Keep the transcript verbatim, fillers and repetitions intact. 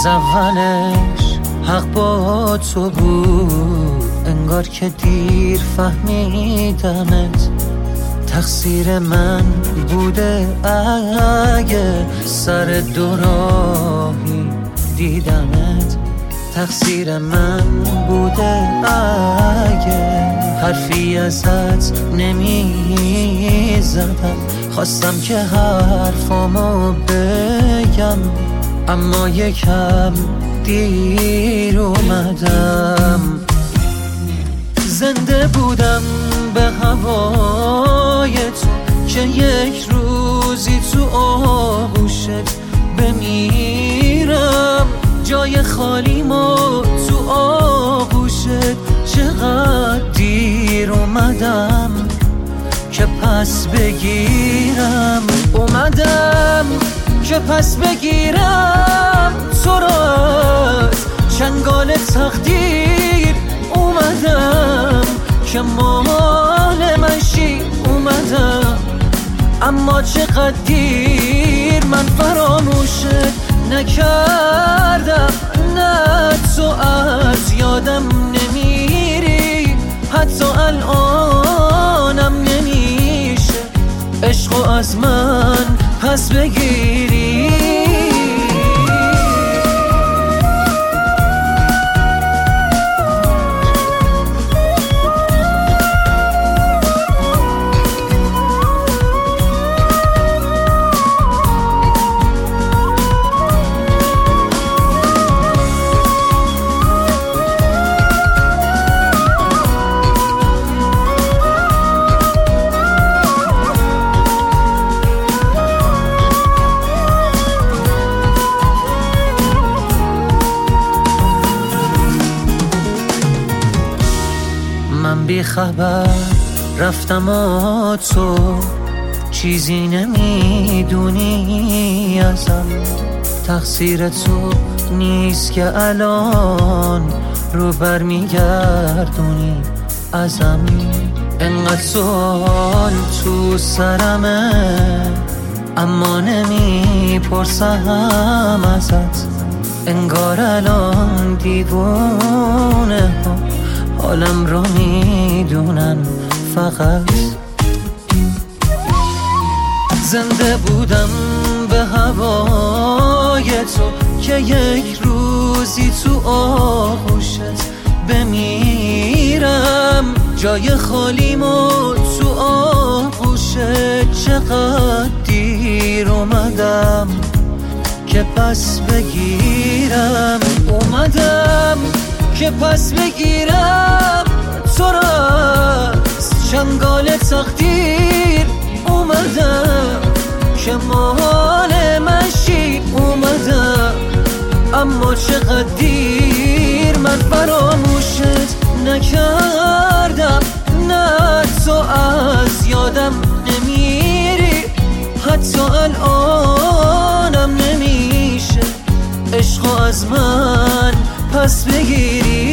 از اولش حق با تو بود، انگار که دیر فهمیدمت. تقصیر من بوده اگه سر دو راهی دیدمت. تقصیر من بوده اگه حرفی ازت نمی زدم. خواستم که حرفامو بگم اما یکم دیر اومدم. زنده بودم به هوای تو که یک روزی تو آغوشت بمیرم. جای خالیمو تو آغوشت چقدر دیر اومدم که پس بگیرم. اومدم که پس بگیرم تو را از چنگال تقدیر. اومدم که مال من شی. اومدم اما چقدر دیر من فراموشت نکردم. نه تو از یادم نمیری، حتی الانم نمیشه عشقو از من پس بگیری. من بی خبر رفتم و تو چیزی نمیدونی ازم. تقصیر تو نیست که الان رو بر میگردونی ازم. انقدر سوال تو سرمه اما نمیپرسم ازت. انگار الان دیوونه ها حالم رو میدونن فقط. زنده بودم به هوای تو که یک روزی تو آغوشت بمیرم. جای خالیمو تو آغوشت چقدر دیر اومدم که پس بگیرم. اومدم که پس بگیرم تو را از چنگال تقدیر. اومدم که مال من شی. اومدم اما چقدر دیر من فراموشت نکردم. نه تو از یادم نمیری، حتی الانم نمیشه عشقو از من پس بگیری.